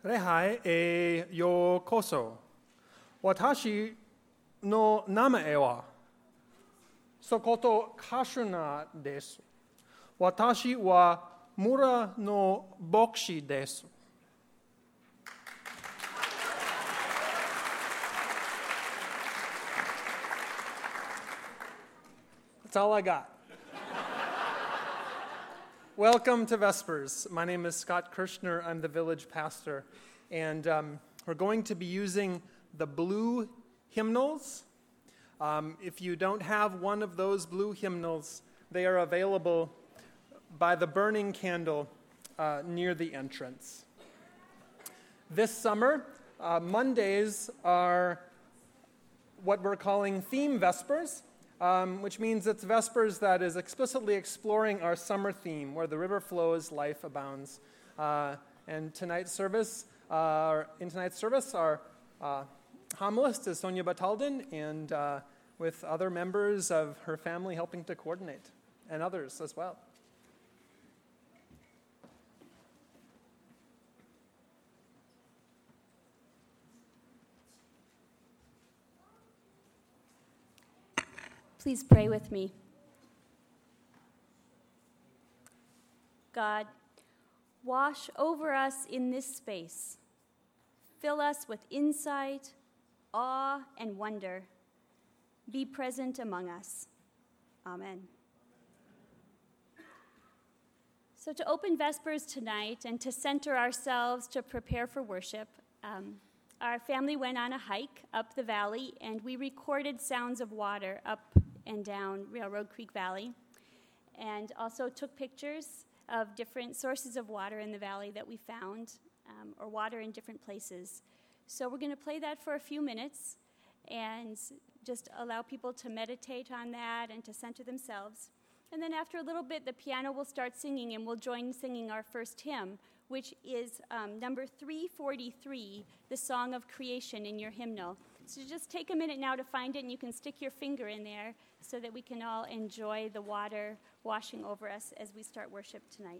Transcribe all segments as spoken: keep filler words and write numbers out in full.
Rehai e yo koso. Watashi no namae wa Sokoto Kashuna desu. Watashi wa Mura no Bokshi desu. That's all I got. Welcome to Vespers. My name is Scott Kirshner. I'm the village pastor. And um, we're going to be using the blue hymnals. Um, if you don't have one of those blue hymnals, they are available by the burning candle uh, near the entrance. This summer, uh, Mondays are what we're calling theme Vespers. Um, which means it's Vespers that is explicitly exploring our summer theme, where the river flows, life abounds. Uh, and tonight's service, uh, in tonight's service, our uh, homilist is Sonia Batalden, and uh, with other members of her family helping to coordinate, and others as well. Please pray with me. God, wash over us in this space. Fill us with insight, awe, and wonder. Be present among us. Amen. So to open Vespers tonight and to center ourselves to prepare for worship, um, our family went on a hike up the valley, and we recorded sounds of water up and down Railroad Creek Valley, and also took pictures of different sources of water in the valley that we found, um, or water in different places. So we're going to play that for a few minutes and just allow people to meditate on that and to center themselves. And then after a little bit, the piano will start singing, and we'll join singing our first hymn, which is um, number three forty-three, the Song of Creation in your hymnal. So just take a minute now to find it, and you can stick your finger in there so that we can all enjoy the water washing over us as we start worship tonight.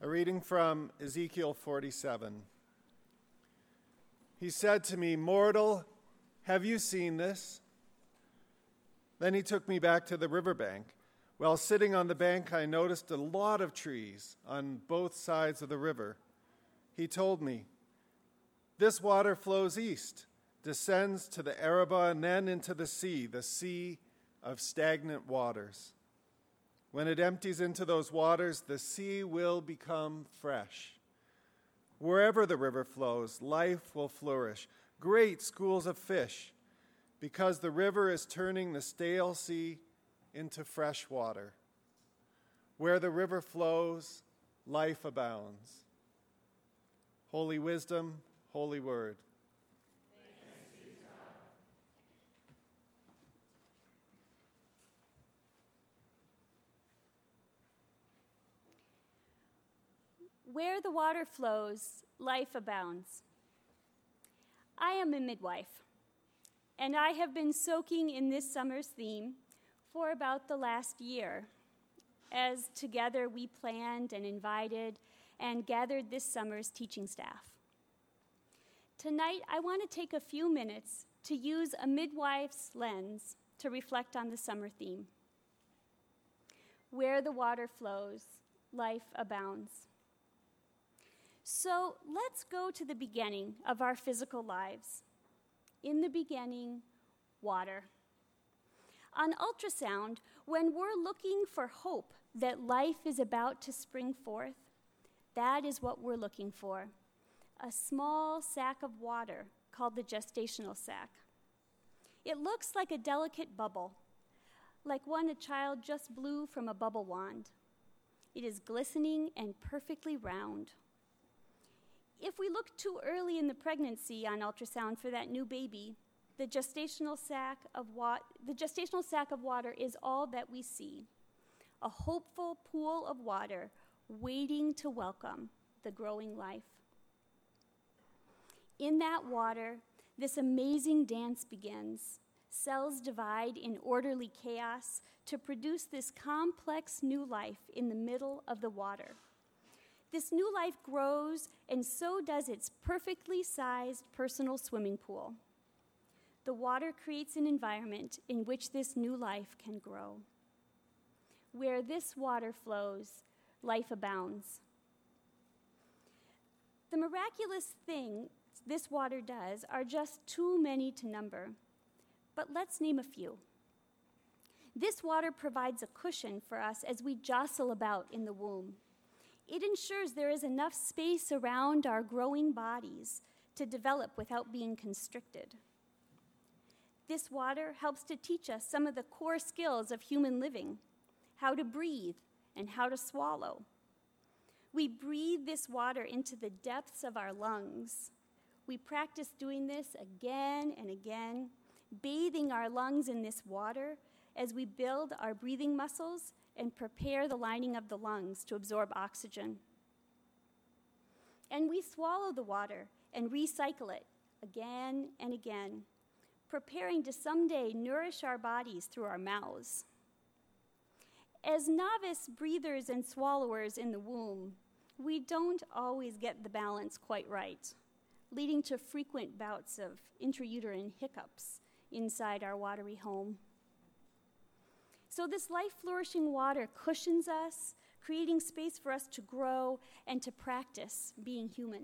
A reading from Ezekiel forty-seven. He said to me, "Mortal, have you seen this?" Then he took me back to the riverbank. While sitting on the bank, I noticed a lot of trees on both sides of the river. He told me, "This water flows east, descends to the Arabah, and then into the sea, the sea of stagnant waters. When it empties into those waters, the sea will become fresh. Wherever the river flows, life will flourish, great schools of fish, because the river is turning the stale sea into fresh water. Where the river flows, life abounds." Holy wisdom, holy word. Where the water flows, life abounds. I am a midwife, and I have been soaking in this summer's theme for about the last year, as together we planned and invited and gathered this summer's teaching staff. Tonight, I want to take a few minutes to use a midwife's lens to reflect on the summer theme. Where the water flows, life abounds. So let's go to the beginning of our physical lives. In the beginning, water. On ultrasound, when we're looking for hope that life is about to spring forth, that is what we're looking for. A small sac of water called the gestational sac. It looks like a delicate bubble, like one a child just blew from a bubble wand. It is glistening and perfectly round. If we look too early in the pregnancy on ultrasound for that new baby, the gestational sac of wa- the gestational sac of water is all that we see, a hopeful pool of water waiting to welcome the growing life. In that water, this amazing dance begins. Cells divide in orderly chaos to produce this complex new life in the middle of the water. This new life grows, and so does its perfectly sized personal swimming pool. The water creates an environment in which this new life can grow. Where this water flows, life abounds. The miraculous thing this water does are just too many to number, but let's name a few. This water provides a cushion for us as we jostle about in the womb. It ensures there is enough space around our growing bodies to develop without being constricted. This water helps to teach us some of the core skills of human living, how to breathe and how to swallow. We breathe this water into the depths of our lungs. We practice doing this again and again, bathing our lungs in this water as we build our breathing muscles and prepare the lining of the lungs to absorb oxygen. And we swallow the water and recycle it again and again, preparing to someday nourish our bodies through our mouths. As novice breathers and swallowers in the womb, we don't always get the balance quite right, leading to frequent bouts of intrauterine hiccups inside our watery home. So this life-flourishing water cushions us, creating space for us to grow and to practice being human.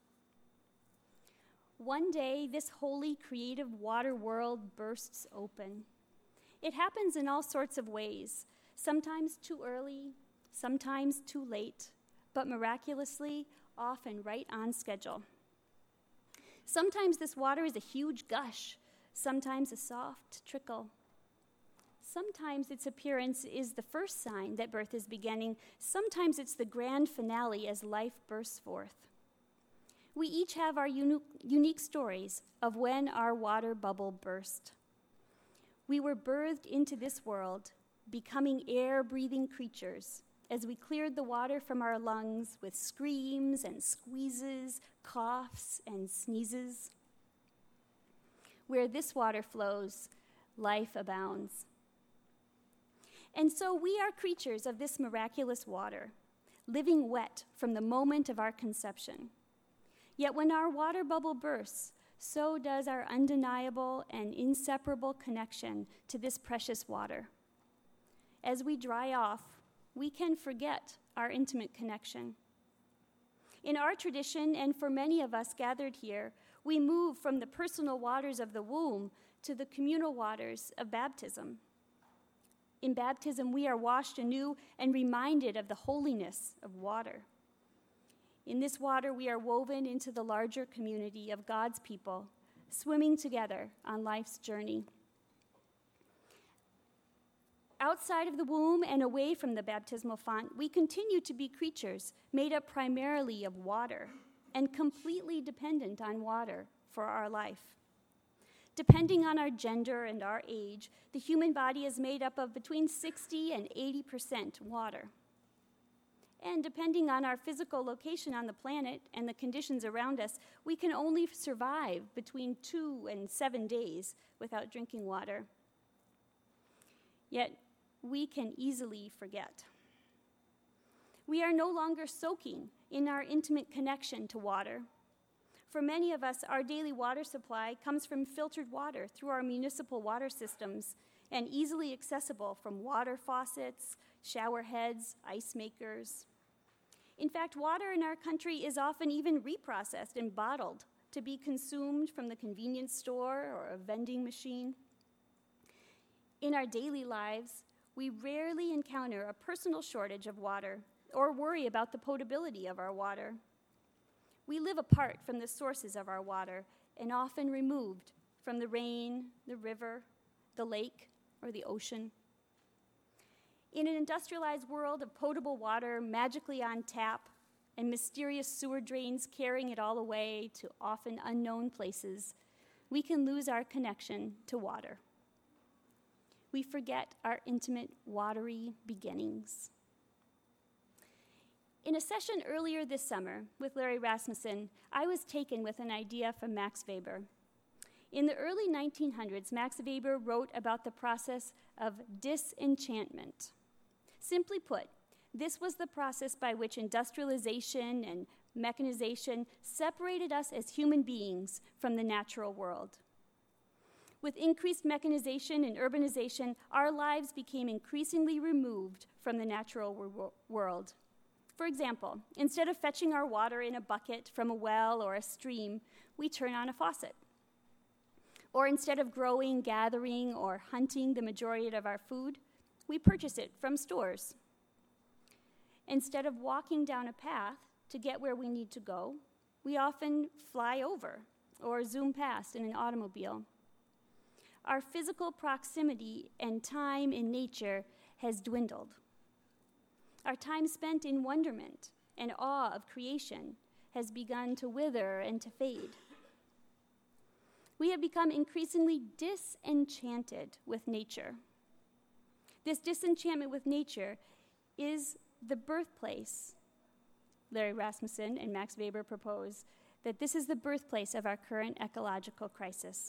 One day, this holy, creative water world bursts open. It happens in all sorts of ways, sometimes too early, sometimes too late, but miraculously, often right on schedule. Sometimes this water is a huge gush, sometimes a soft trickle. Sometimes its appearance is the first sign that birth is beginning. Sometimes it's the grand finale as life bursts forth. We each have our uni- unique stories of when our water bubble burst. We were birthed into this world, becoming air-breathing creatures as we cleared the water from our lungs with screams and squeezes, coughs and sneezes. Where this water flows, life abounds. And so we are creatures of this miraculous water, living wet from the moment of our conception. Yet when our water bubble bursts, so does our undeniable and inseparable connection to this precious water. As we dry off, we can forget our intimate connection. In our tradition, and for many of us gathered here, we move from the personal waters of the womb to the communal waters of baptism. In baptism, we are washed anew and reminded of the holiness of water. In this water, we are woven into the larger community of God's people, swimming together on life's journey. Outside of the womb and away from the baptismal font, we continue to be creatures made up primarily of water and completely dependent on water for our life. Depending on our gender and our age, the human body is made up of between sixty and eighty percent water. And depending on our physical location on the planet and the conditions around us, we can only survive between two and seven days without drinking water. Yet, we can easily forget. We are no longer soaking in our intimate connection to water. For many of us, our daily water supply comes from filtered water through our municipal water systems and easily accessible from water faucets, shower heads, ice makers. In fact, water in our country is often even reprocessed and bottled to be consumed from the convenience store or a vending machine. In our daily lives, we rarely encounter a personal shortage of water or worry about the potability of our water. We live apart from the sources of our water and often removed from the rain, the river, the lake, or the ocean. In an industrialized world of potable water magically on tap and mysterious sewer drains carrying it all away to often unknown places, we can lose our connection to water. We forget our intimate, watery beginnings. In a session earlier this summer with Larry Rasmussen, I was taken with an idea from Max Weber. In the early nineteen hundreds, Max Weber wrote about the process of disenchantment. Simply put, this was the process by which industrialization and mechanization separated us as human beings from the natural world. With increased mechanization and urbanization, our lives became increasingly removed from the natural wor- world. For example, instead of fetching our water in a bucket from a well or a stream, we turn on a faucet. Or instead of growing, gathering, or hunting the majority of our food, we purchase it from stores. Instead of walking down a path to get where we need to go, we often fly over or zoom past in an automobile. Our physical proximity and time in nature has dwindled. Our time spent in wonderment and awe of creation has begun to wither and to fade. We have become increasingly disenchanted with nature. This disenchantment with nature is the birthplace. Larry Rasmussen and Max Weber propose that this is the birthplace of our current ecological crisis.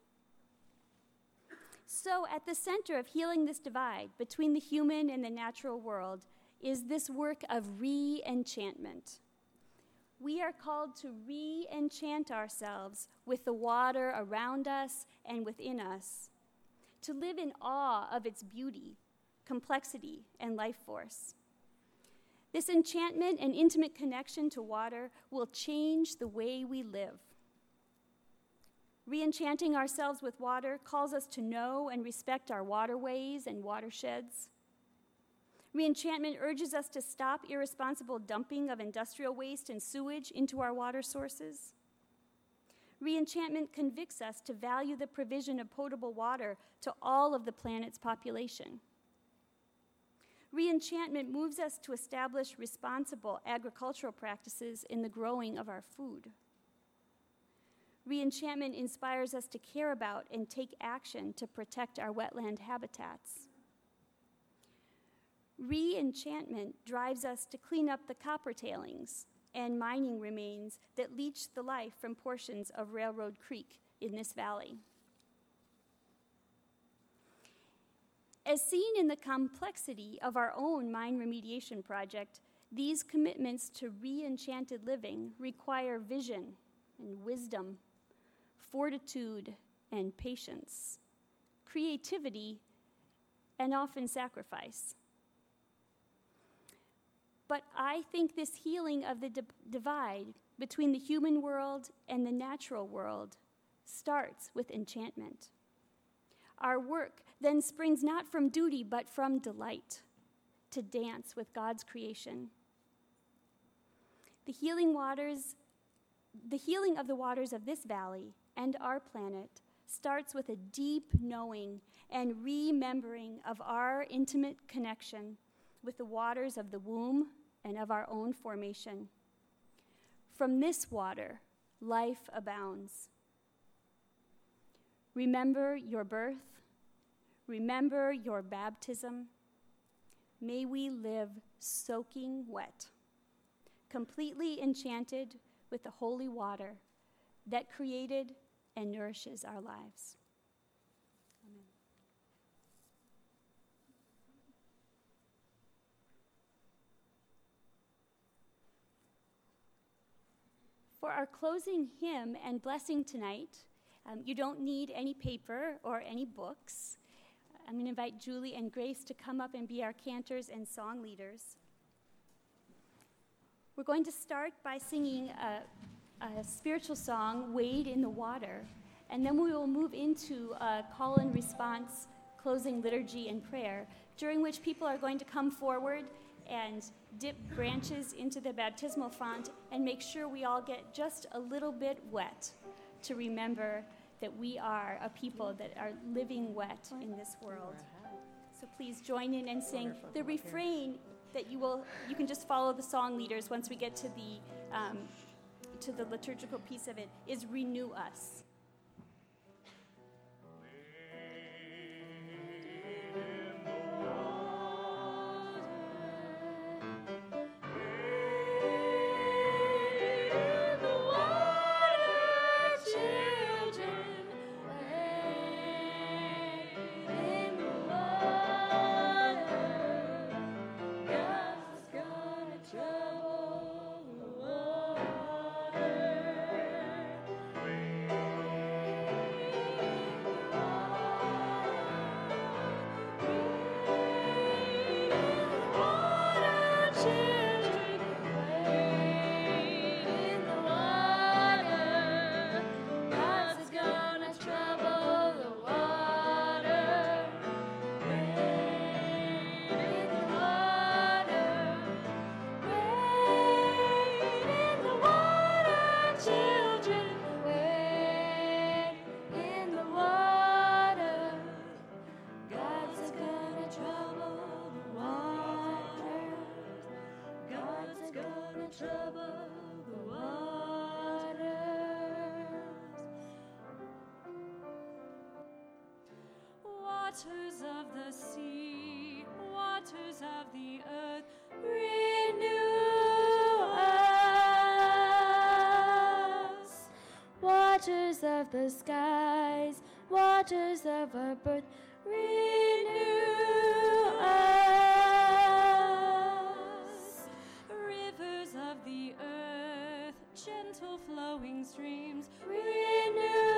So, at the center of healing this divide between the human and the natural world is this work of re-enchantment. We are called to re-enchant ourselves with the water around us and within us, to live in awe of its beauty, complexity, and life force. This enchantment and intimate connection to water will change the way we live. Re-enchanting ourselves with water calls us to know and respect our waterways and watersheds. Re-enchantment urges us to stop irresponsible dumping of industrial waste and sewage into our water sources. Re-enchantment convicts us to value the provision of potable water to all of the planet's population. Re-enchantment moves us to establish responsible agricultural practices in the growing of our food. Re-enchantment inspires us to care about and take action to protect our wetland habitats. Re-enchantment drives us to clean up the copper tailings and mining remains that leach the life from portions of Railroad Creek in this valley. As seen in the complexity of our own mine remediation project, These commitments to re-enchanted living require vision and wisdom, fortitude and patience, creativity, and often sacrifice. But I think this healing of the di- divide between the human world and the natural world starts with enchantment. Our work then springs not from duty, but from delight, to dance with God's creation. The healing waters, the healing of the waters of this valley and our planet starts with a deep knowing and remembering of our intimate connection with the waters of the womb and of our own formation. From this water, life abounds. Remember your birth. Remember your baptism. May we live soaking wet, completely enchanted with the holy water that created and nourishes our lives. Amen. For our closing hymn and blessing tonight, um, you don't need any paper or any books. I'm going to invite Julie and Grace to come up and be our cantors and song leaders. We're going to start by singing a, a spiritual song, Wade in the Water, and then we will move into a call and response, closing liturgy and prayer, during which people are going to come forward and dip branches into the baptismal font and make sure we all get just a little bit wet to remember that we are a people that are living wet in this world. So please join in and sing. The refrain that you will, you can just follow the song leaders once we get to the, um, to the liturgical piece of it, is renew us. Waters of the sea, waters of the earth, renew us. Waters of the skies, waters of our birth, renew us. Rivers of the earth, gentle flowing streams, renew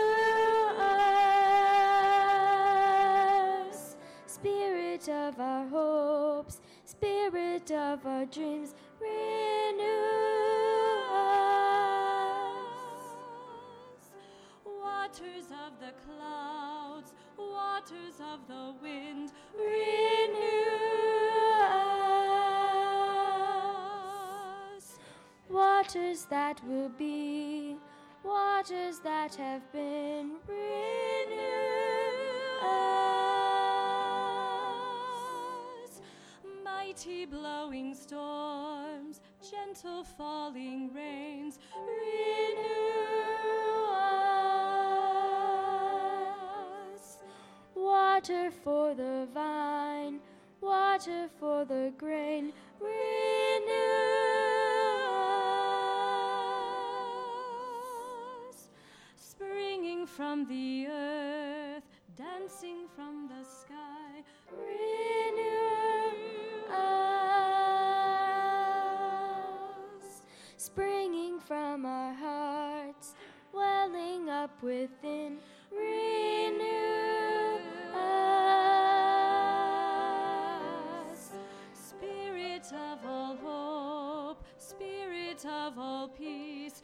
us. Spirit of our hopes, Spirit of our dreams, renew us. Waters of the clouds, waters of the wind, renew us. Waters that will be, waters that have been, renew us. Mighty blowing storms, gentle falling rains, renew us. Water for the vine, water for the grain, renew us. Springing from the earth, dancing from the sky, renew us. springing from our hearts, welling up within, renew us. Spirit of all hope, Spirit of all peace,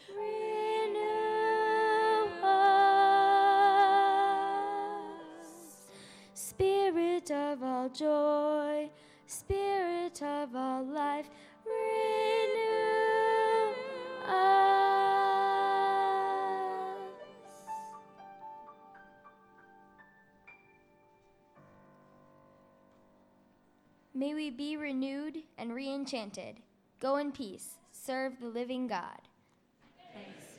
renew us. Spirit of all joy, Spirit of all life, renew us. May we be renewed and re-enchanted. Go in peace. Serve the living God. thanks